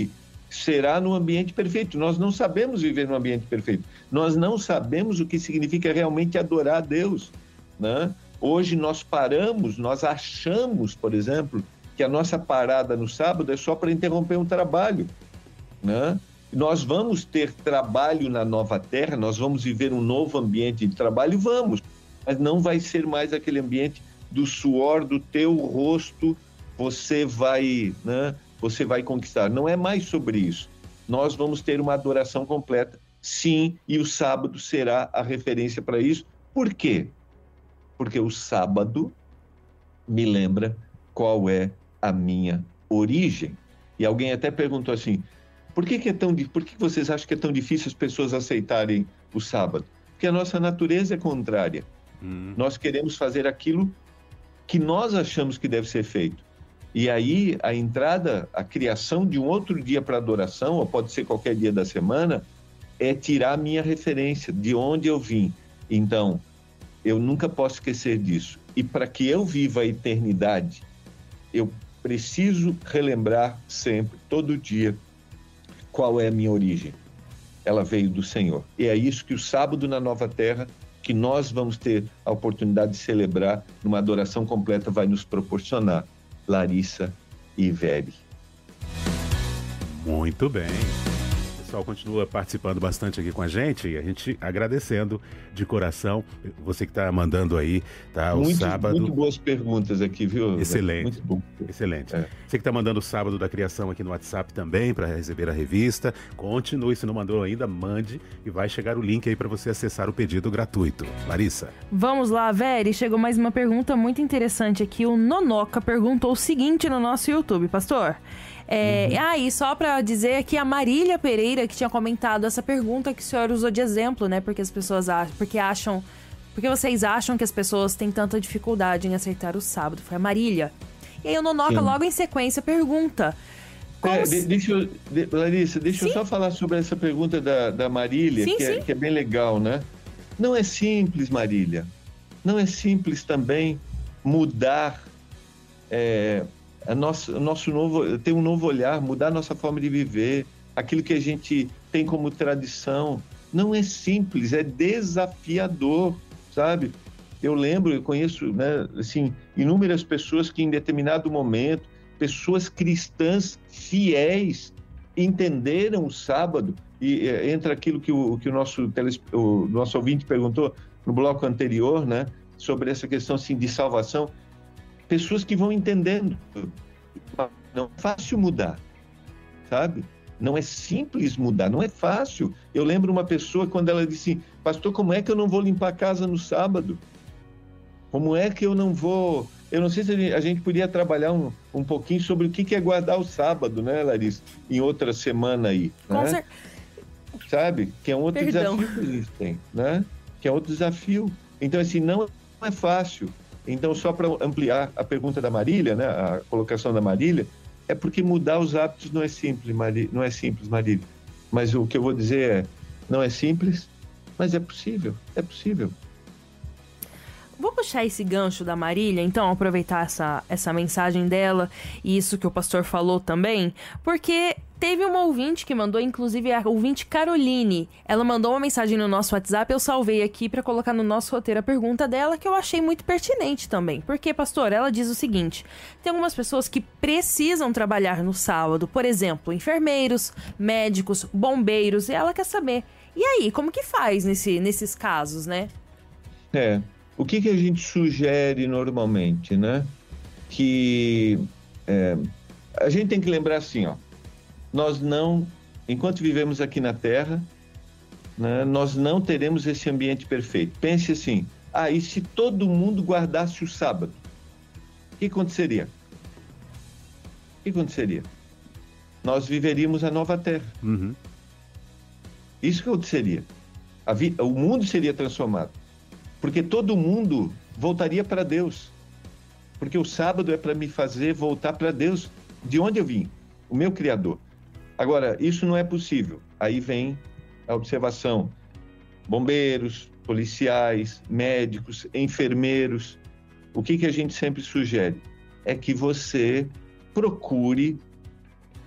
será no ambiente perfeito. Nós não sabemos viver no ambiente perfeito. Nós não sabemos o que significa realmente adorar a Deus, né? Hoje nós paramos, nós achamos, por exemplo, que a nossa parada no sábado é só para interromper um trabalho, né? Nós vamos ter trabalho na nova terra, nós vamos viver um novo ambiente de trabalho, vamos, mas não vai ser mais aquele ambiente do suor do teu rosto, você vai, né, você vai conquistar. Não é mais sobre isso. Nós vamos ter uma adoração completa, sim, e o sábado será a referência para isso. Por quê? Porque o sábado me lembra qual é a minha origem. E alguém até perguntou assim, por que que é tão, por que vocês acham que é tão difícil as pessoas aceitarem o sábado? Porque a nossa natureza é contrária. Hum. Nós queremos fazer aquilo que nós achamos que deve ser feito. E aí a entrada, a criação de um outro dia para adoração, ou pode ser qualquer dia da semana, é tirar a minha referência, de onde eu vim. Então, eu nunca posso esquecer disso. E para que eu viva a eternidade, eu preciso relembrar sempre, todo dia, qual é a minha origem. Ela veio do Senhor. E é isso que o sábado na Nova Terra, que nós vamos ter a oportunidade de celebrar numa adoração completa, vai nos proporcionar. Larissa e Veri. Muito bem. O pessoal continua participando bastante aqui com a gente e a gente agradecendo de coração. Você que está mandando aí, tá? O muito, sábado. Muito boas perguntas aqui, viu? Excelente. Muito bom. Excelente. É. Você que está mandando o sábado da criação aqui no WhatsApp também para receber a revista, continue. Se não mandou ainda, mande e vai chegar o link aí para você acessar o pedido gratuito. Larissa. Vamos lá, Veri. Chegou mais uma pergunta muito interessante aqui. O Nonoca perguntou o seguinte no nosso YouTube, pastor. É, uhum. Ah, e só para dizer que a Marília Pereira que tinha comentado essa pergunta que o senhor usou de exemplo, né? Porque as pessoas acham, porque acham, porque vocês acham que as pessoas têm tanta dificuldade em aceitar o sábado. Foi a Marília. E aí o Nonoca, Sim. logo em sequência, pergunta. É, de, deixa eu, de, Larissa, deixa sim? eu só falar sobre essa pergunta da, da Marília, sim, que, sim. É, que é bem legal, né? Não é simples, Marília. Não é simples também mudar é, a nossa, nosso novo, ter um novo olhar, mudar a nossa forma de viver, aquilo que a gente tem como tradição. Não é simples, é desafiador, sabe? Eu lembro, eu conheço, né, assim, inúmeras pessoas que em determinado momento, pessoas cristãs fiéis, entenderam o sábado, e é, entra aquilo que o, que o, nosso, teles, o nosso ouvinte perguntou no bloco anterior, né, sobre essa questão assim, de salvação. Pessoas que vão entendendo. Não é fácil mudar, sabe? Não é simples mudar, não é fácil. Eu lembro uma pessoa quando ela disse, pastor, como é que eu não vou limpar a casa no sábado? Como é que eu não vou... Eu não sei se a gente podia trabalhar um, um pouquinho sobre o que é guardar o sábado, né, Larissa? Em outra semana aí, Com né? cer... Sabe? Que é um outro Perdão. desafio que a gente tem, né? Que é outro desafio. Então, assim, não é fácil. Então, só para ampliar a pergunta da Marília, né, a colocação da Marília, é porque mudar os hábitos não é simples, Marília, não é simples, Marília. Mas o que eu vou dizer é, não é simples, mas é possível, é possível. Vou puxar esse gancho da Marília, então, aproveitar essa, essa mensagem dela e isso que o pastor falou também, porque teve uma ouvinte que mandou, inclusive a ouvinte Caroline, ela mandou uma mensagem no nosso WhatsApp, eu salvei aqui para colocar no nosso roteiro a pergunta dela, que eu achei muito pertinente também. Porque, pastor, ela diz o seguinte, tem algumas pessoas que precisam trabalhar no sábado, por exemplo, enfermeiros, médicos, bombeiros, e ela quer saber, e aí, como que faz nesse, nesses casos, né? É... O que, que a gente sugere normalmente, né? Que é, a gente tem que lembrar assim, ó, nós não, enquanto vivemos aqui na Terra, né, nós não teremos esse ambiente perfeito. Pense assim, ah, e se todo mundo guardasse o sábado? O que aconteceria? O que aconteceria? Nós viveríamos a nova Terra. Uhum. Isso que aconteceria. A vi- o mundo seria transformado. Porque todo mundo voltaria para Deus. Porque o sábado é para me fazer voltar para Deus, de onde eu vim, o meu Criador. Agora, isso não é possível. Aí vem a observação. Bombeiros, policiais, médicos, enfermeiros. O que, que a gente sempre sugere? É que você procure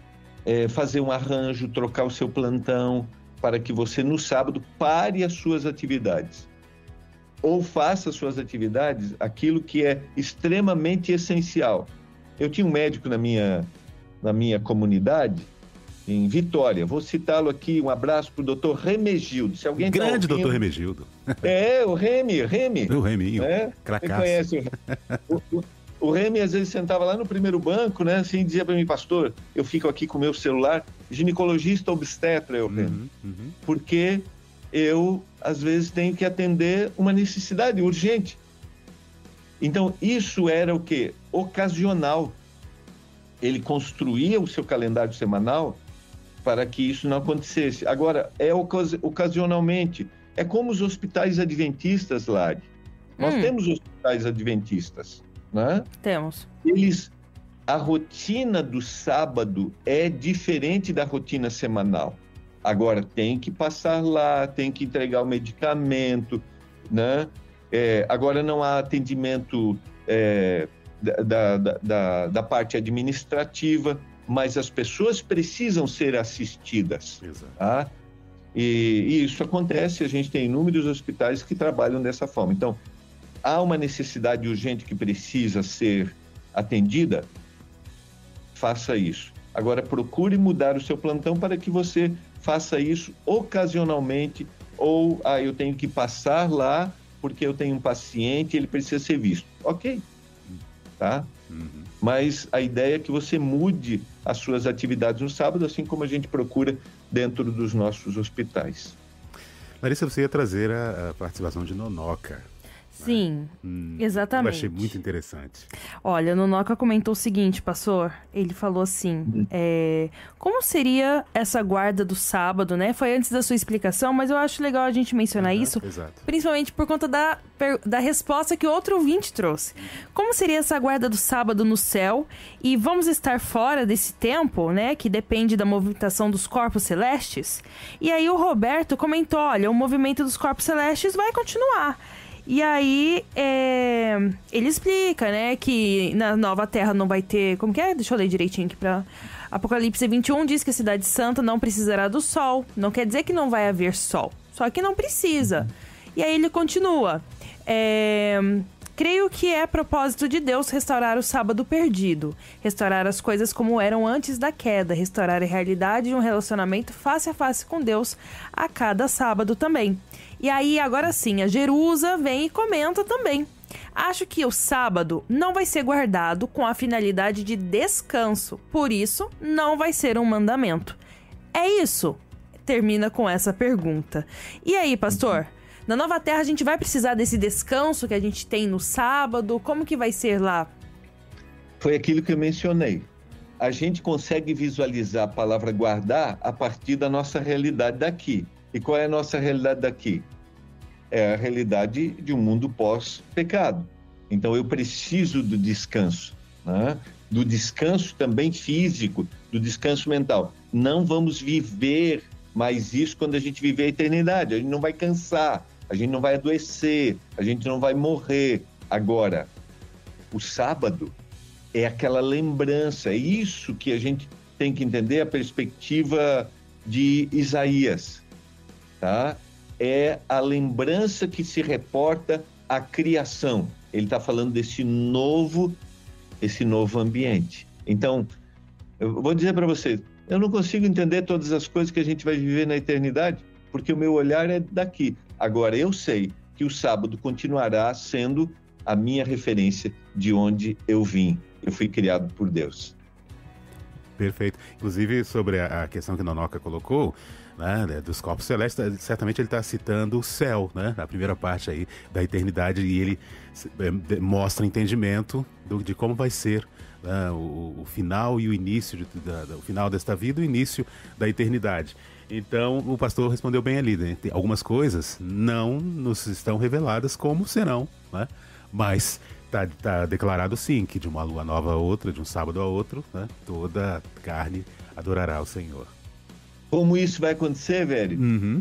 é, fazer um arranjo, trocar o seu plantão, para que você no sábado pare as suas atividades. Ou faça as suas atividades aquilo que é extremamente essencial. Eu tinha um médico na minha, na minha comunidade, em Vitória. Vou citá-lo aqui, um abraço para o doutor Remegildo. Se alguém Grande tá ouvindo... doutor Remegildo. É, o Remy, Remy. O Reminho, né? Você conhece o... o, o Remy às vezes sentava lá no primeiro banco, né? Assim, dizia para mim, pastor, eu fico aqui com o meu celular, ginecologista obstetra, eu Remy. Uhum, uhum. Porque eu, às vezes, tenho que atender uma necessidade urgente. Então, isso era o quê? Ocasional. Ele construía o seu calendário semanal para que isso não acontecesse. Agora, é ocas- ocasionalmente. É como os hospitais adventistas, Lari. Nós Hum. temos hospitais adventistas, né? Temos. Eles, a rotina do sábado é diferente da rotina semanal. Agora, tem que passar lá, tem que entregar o medicamento, né? É, agora, não há atendimento é, da, da, da, da parte administrativa, mas as pessoas precisam ser assistidas. Exato. Tá? E, e isso acontece, a gente tem inúmeros hospitais que trabalham dessa forma. Então, há uma necessidade urgente que precisa ser atendida, faça isso. Agora, procure mudar o seu plantão para que você faça isso ocasionalmente, ou ah, eu tenho que passar lá porque eu tenho um paciente e ele precisa ser visto. Ok, tá? Uhum. Mas a ideia é que você mude as suas atividades no sábado, assim como a gente procura dentro dos nossos hospitais. Larissa, você ia trazer a, a participação de Nonoca. Sim, Hum, exatamente. Eu achei muito interessante. Olha, o Nonoca comentou o seguinte, pastor. Ele falou assim, é, como seria essa guarda do sábado, né? Foi antes da sua explicação, mas eu acho legal a gente mencionar Uhum, isso, exato. principalmente por conta da, per- da resposta que outro ouvinte trouxe. Como seria essa guarda do sábado no céu? E vamos estar fora desse tempo, né? Que depende da movimentação dos corpos celestes? E aí o Roberto comentou, olha, o movimento dos corpos celestes vai continuar. E aí, é, ele explica, né, que na Nova Terra não vai ter... Como que é? Deixa eu ler direitinho aqui pra... Apocalipse vinte e um diz que a Cidade Santa não precisará do sol. Não quer dizer que não vai haver sol. Só que não precisa. E aí ele continua. É, creio que é propósito de Deus restaurar o sábado perdido. Restaurar as coisas como eram antes da queda. Restaurar a realidade de um relacionamento face a face com Deus a cada sábado também. E aí, agora sim, a Jerusa vem e comenta também. Acho que o sábado não vai ser guardado com a finalidade de descanso. Por isso, não vai ser um mandamento. É isso? Termina com essa pergunta. E aí, pastor? Na Nova Terra, a gente vai precisar desse descanso que a gente tem no sábado? Como que vai ser lá? Foi aquilo que eu mencionei. A gente consegue visualizar a palavra guardar a partir da nossa realidade daqui. E qual é a nossa realidade daqui? É a realidade de um mundo pós-pecado. Então, eu preciso do descanso, né? Do descanso também físico, do descanso mental. Não vamos viver mais isso quando a gente viver a eternidade. A gente não vai cansar, a gente não vai adoecer, a gente não vai morrer. Agora, o sábado é aquela lembrança, é isso que a gente tem que entender, a perspectiva de Isaías, tá? É a lembrança que se reporta à criação. Ele está falando desse novo, esse novo ambiente. Então, eu vou dizer para você, eu não consigo entender todas as coisas que a gente vai viver na eternidade, porque o meu olhar é daqui. Agora, eu sei que o sábado continuará sendo a minha referência de onde eu vim. Eu fui criado por Deus. Perfeito. Inclusive, sobre a, a questão que a Nonoca colocou, né, dos corpos celestes, certamente ele está citando o céu, né, na primeira parte aí da eternidade, e ele é, mostra entendimento do, de como vai ser, né, o, o final e o início, de, da, da, o final desta vida e o início da eternidade. Então, o pastor respondeu bem ali, né? Algumas coisas não nos estão reveladas como serão, né? Mas está tá declarado sim, que de uma lua nova a outra, de um sábado a outro, né, toda carne adorará o Senhor. Como isso vai acontecer, velho? Uhum.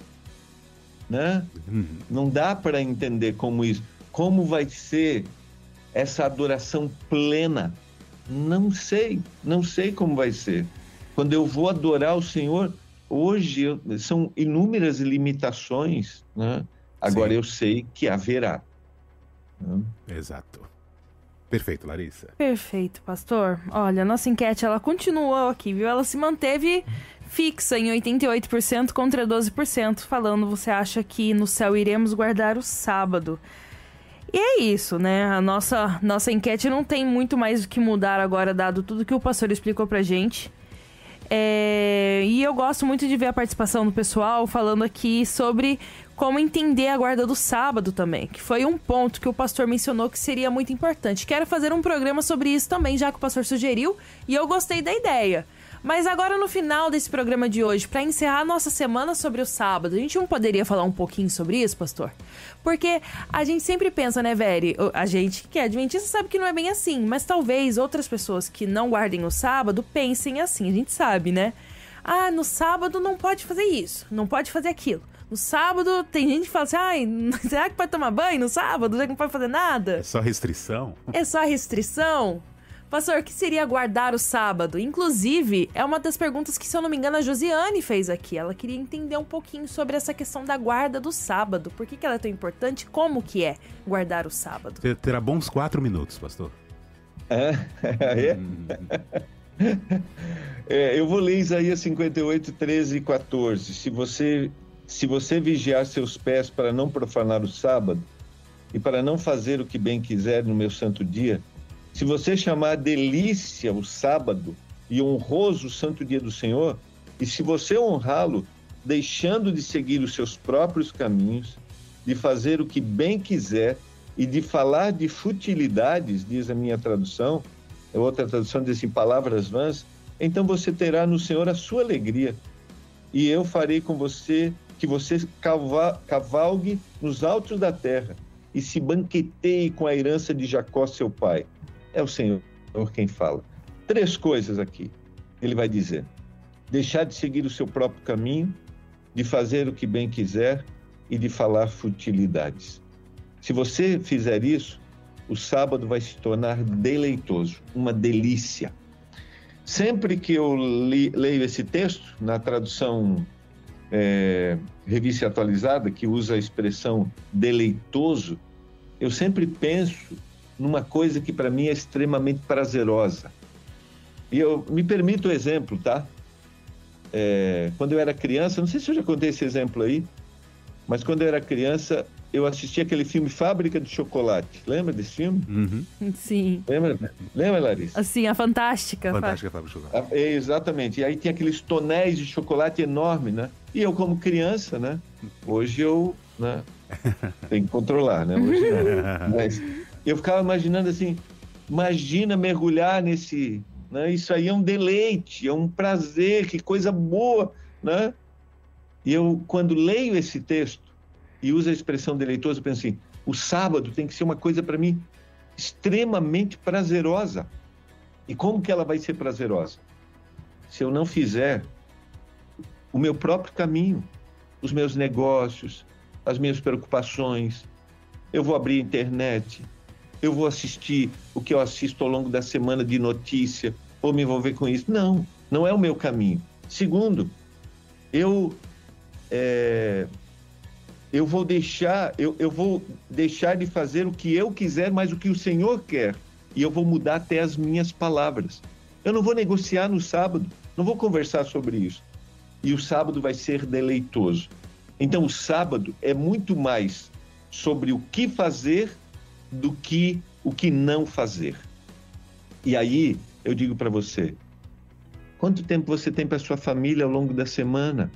Né? Uhum. Não dá para entender como isso. Como vai ser essa adoração plena? Não sei, não sei como vai ser. Quando eu vou adorar o Senhor, hoje eu, são inúmeras limitações, né? Agora Sim. eu sei que haverá. Né? Exato. Perfeito, Larissa. Perfeito, pastor. Olha, a nossa enquete, ela continuou aqui, viu? Ela se manteve fixa em oitenta e oito por cento contra doze por cento, falando, você acha que no céu iremos guardar o sábado? E é isso, né? A nossa, nossa enquete não tem muito mais o que mudar agora, dado tudo que o pastor explicou pra gente. É... E eu gosto muito de ver a participação do pessoal falando aqui sobre como entender a guarda do sábado também, que foi um ponto que o pastor mencionou que seria muito importante. Quero fazer um programa sobre isso também, já que o pastor sugeriu, e eu gostei da ideia. Mas agora, no final desse programa de hoje, para encerrar a nossa semana sobre o sábado, a gente não poderia falar um pouquinho sobre isso, pastor? Porque a gente sempre pensa, né, Veri? A gente que é adventista sabe que não é bem assim, mas talvez outras pessoas que não guardem o sábado pensem assim, a gente sabe, né? Ah, no sábado não pode fazer isso, não pode fazer aquilo. No sábado, tem gente que fala assim, ai, será que pode tomar banho no sábado? Já que não pode fazer nada? É só restrição? É só restrição? Pastor, o que seria guardar o sábado? Inclusive, é uma das perguntas que, se eu não me engano, a Josiane fez aqui. Ela queria entender um pouquinho sobre essa questão da guarda do sábado. Por que que ela é tão importante? Como que é guardar o sábado? Terá bons quatro minutos, pastor. É? É? Hum. É, eu vou ler Isaías cinquenta e oito, treze e quatorze. Se você, se você vigiar seus pés para não profanar o sábado e para não fazer o que bem quiser no meu santo dia, se você chamar delícia o sábado e honroso o santo dia do Senhor, e se você honrá-lo, deixando de seguir os seus próprios caminhos, de fazer o que bem quiser e de falar de futilidades, diz a minha tradução, a outra tradução diz assim, palavras vãs, então você terá no Senhor a sua alegria, e eu farei com você que você cavalgue nos altos da terra e se banqueteie com a herança de Jacó, seu pai. É o Senhor quem fala. Três coisas aqui, ele vai dizer. Deixar de seguir o seu próprio caminho, de fazer o que bem quiser e de falar futilidades. Se você fizer isso, o sábado vai se tornar deleitoso, uma delícia. Sempre que eu li, leio esse texto, na tradução é, Revista Atualizada, que usa a expressão deleitoso, eu sempre penso numa coisa que para mim é extremamente prazerosa. E eu me permito o exemplo, tá? É, quando eu era criança, não sei se eu já contei esse exemplo aí, mas quando eu era criança, eu assisti aquele filme Fábrica de Chocolate. Lembra desse filme? Uhum. Sim. Lembra? Lembra, Larissa? Assim, a Fantástica. Fantástica Fábrica de Chocolate. É, exatamente. E aí tinha aqueles tonéis de chocolate enorme, né? E eu, como criança, né? Hoje eu, né? Tenho que controlar, né? Hoje não. Mas eu ficava imaginando assim, imagina mergulhar nesse, né? Isso aí é um deleite, é um prazer, que coisa boa, né? E eu, quando leio esse texto e uso a expressão deleitoso, eu penso assim, o sábado tem que ser uma coisa para mim extremamente prazerosa. E como que ela vai ser prazerosa? Se eu não fizer o meu próprio caminho, os meus negócios, as minhas preocupações, eu vou abrir a internet, eu vou assistir o que eu assisto ao longo da semana de notícia, vou me envolver com isso. Não, não é o meu caminho. Segundo, eu, é, eu, vou deixar, eu, eu vou deixar de fazer o que eu quiser, mas o que o Senhor quer. E eu vou mudar até as minhas palavras. Eu não vou negociar no sábado, não vou conversar sobre isso. E o sábado vai ser deleitoso. Então, o sábado é muito mais sobre o que fazer do que o que não fazer. E aí, eu digo para você, quanto tempo você tem para sua família ao longo da semana?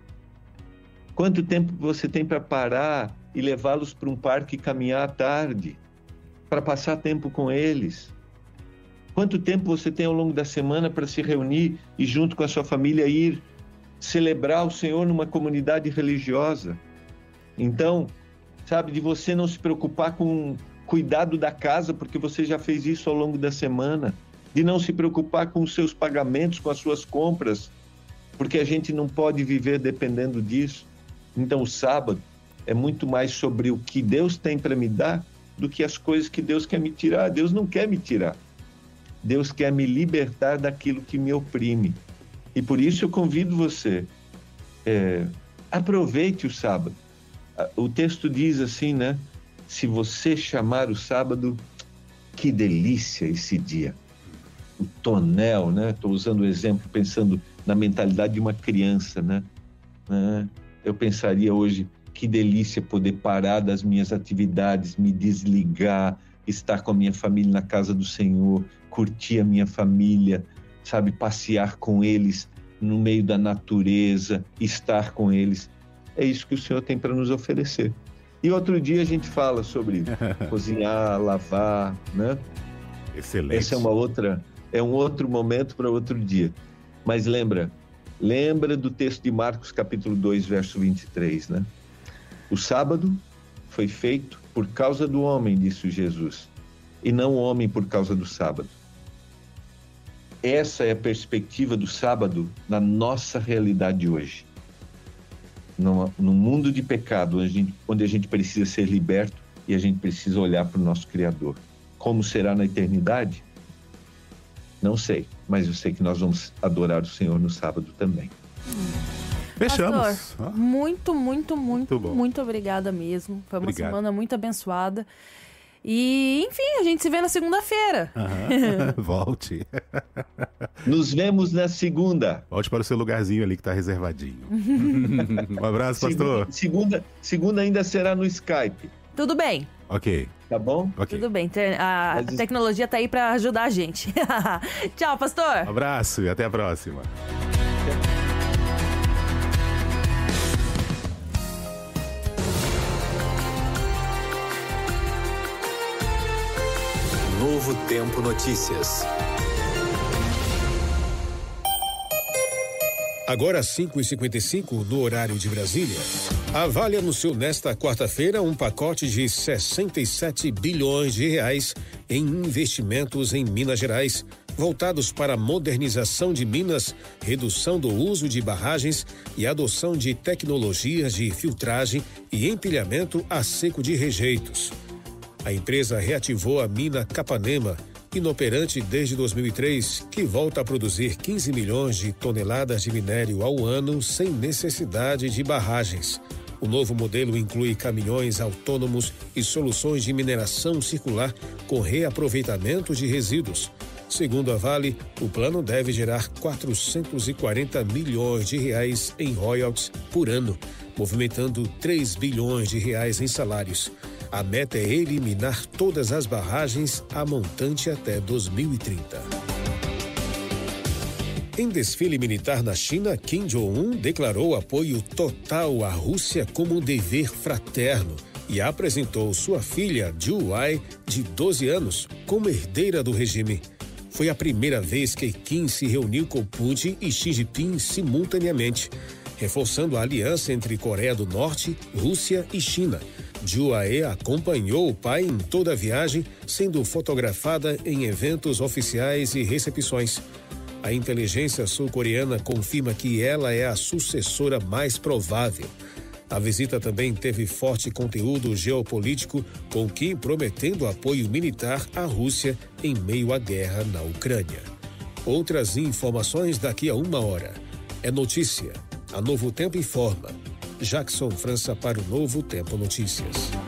Quanto tempo você tem para parar e levá-los para um parque e caminhar à tarde? Para passar tempo com eles? Quanto tempo você tem ao longo da semana para se reunir e junto com a sua família ir celebrar o Senhor numa comunidade religiosa? Então, sabe, de você não se preocupar com cuidado da casa, porque você já fez isso ao longo da semana, de não se preocupar com os seus pagamentos, com as suas compras, porque a gente não pode viver dependendo disso. Então, o sábado é muito mais sobre o que Deus tem para me dar do que as coisas que Deus quer me tirar. Deus não quer me tirar. Deus quer me libertar daquilo que me oprime. E por isso eu convido você, é, aproveite o sábado. O texto diz assim, né? Se você chamar o sábado, que delícia esse dia. O tonel, né? Estou usando o exemplo pensando na mentalidade de uma criança, né? né? Eu pensaria hoje, que delícia poder parar das minhas atividades, me desligar, estar com a minha família na casa do Senhor, curtir a minha família, sabe? Passear com eles no meio da natureza, estar com eles. É isso que o Senhor tem para nos oferecer. E outro dia a gente fala sobre cozinhar, lavar, né? Excelente. Essa é uma outra, é um outro momento para outro dia. Mas lembra, lembra do texto de Marcos capítulo dois, verso vinte e três, né? O sábado foi feito por causa do homem, disse Jesus, e não o homem por causa do sábado. Essa é a perspectiva do sábado na nossa realidade hoje. No, no mundo de pecado, onde a, gente, onde a gente precisa ser liberto e a gente precisa olhar para o nosso Criador. Como será na eternidade? Não sei, mas eu sei que nós vamos adorar o Senhor no sábado também. Fechamos. Pastor, muito, muito, muito, muito, muito obrigada mesmo. Foi uma Obrigado. semana muito abençoada. E, enfim, a gente se vê na segunda-feira. Uhum. Volte. Nos vemos na segunda. Volte para o seu lugarzinho ali que está reservadinho. Um abraço, pastor. Segunda, segunda, segunda ainda será no Skype. Tudo bem. Ok. Tá bom? Ok. Tudo bem. A Mas... tecnologia tá aí para ajudar a gente. Tchau, pastor. Um abraço e até a próxima. Novo Tempo Notícias. Agora às cinco e cinquenta e cinco, no horário de Brasília. A Vale anunciou nesta quarta-feira um pacote de sessenta e sete bilhões de reais em investimentos em Minas Gerais, voltados para a modernização de minas, redução do uso de barragens e adoção de tecnologias de filtragem e empilhamento a seco de rejeitos. A empresa reativou a mina Capanema, inoperante desde dois mil e três, que volta a produzir quinze milhões de toneladas de minério ao ano sem necessidade de barragens. O novo modelo inclui caminhões autônomos e soluções de mineração circular com reaproveitamento de resíduos. Segundo a Vale, o plano deve gerar quatrocentos e quarenta milhões de reais em royalties por ano, movimentando três bilhões de reais em salários. A meta é eliminar todas as barragens a montante até dois mil e trinta. Em desfile militar na China, Kim Jong-un declarou apoio total à Rússia como um dever fraterno e apresentou sua filha, Ju Wei, de doze anos, como herdeira do regime. Foi a primeira vez que Kim se reuniu com Putin e Xi Jinping simultaneamente, reforçando a aliança entre Coreia do Norte, Rússia e China. Ju Wei acompanhou o pai em toda a viagem, sendo fotografada em eventos oficiais e recepções. A inteligência sul-coreana confirma que ela é a sucessora mais provável. A visita também teve forte conteúdo geopolítico, com Kim prometendo apoio militar à Rússia em meio à guerra na Ucrânia. Outras informações daqui a uma hora. É notícia. A Novo Tempo informa. Jackson França para o Novo Tempo Notícias.